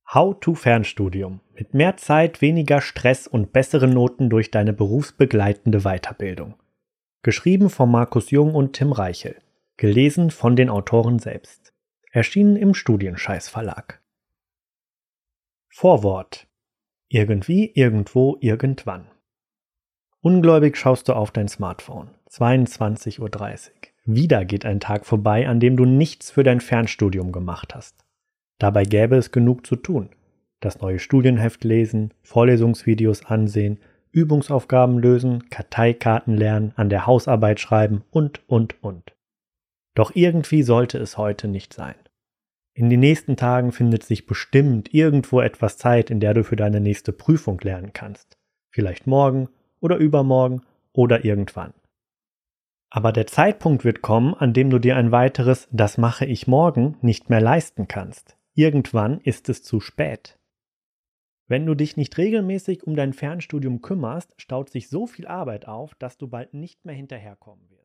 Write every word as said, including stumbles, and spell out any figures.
How to Fernstudium. Mit mehr Zeit, weniger Stress und besseren Noten durch deine berufsbegleitende Weiterbildung. Geschrieben von Markus Jung und Tim Reichel. Gelesen von den Autoren selbst. Erschienen im Studienscheiß Verlag. Vorwort. Irgendwie, irgendwo, irgendwann. Ungläubig schaust du auf dein Smartphone. zweiundzwanzig Uhr dreißig. Wieder geht ein Tag vorbei, an dem du nichts für dein Fernstudium gemacht hast. Dabei gäbe es genug zu tun. Das neue Studienheft lesen, Vorlesungsvideos ansehen, Übungsaufgaben lösen, Karteikarten lernen, an der Hausarbeit schreiben und, und, und. Doch irgendwie sollte es heute nicht sein. In den nächsten Tagen findet sich bestimmt irgendwo etwas Zeit, in der du für deine nächste Prüfung lernen kannst. Vielleicht morgen oder übermorgen oder irgendwann. Aber der Zeitpunkt wird kommen, an dem du dir ein weiteres „Das mache ich morgen" nicht mehr leisten kannst. Irgendwann ist es zu spät. Wenn du dich nicht regelmäßig um dein Fernstudium kümmerst, staut sich so viel Arbeit auf, dass du bald nicht mehr hinterherkommen wirst.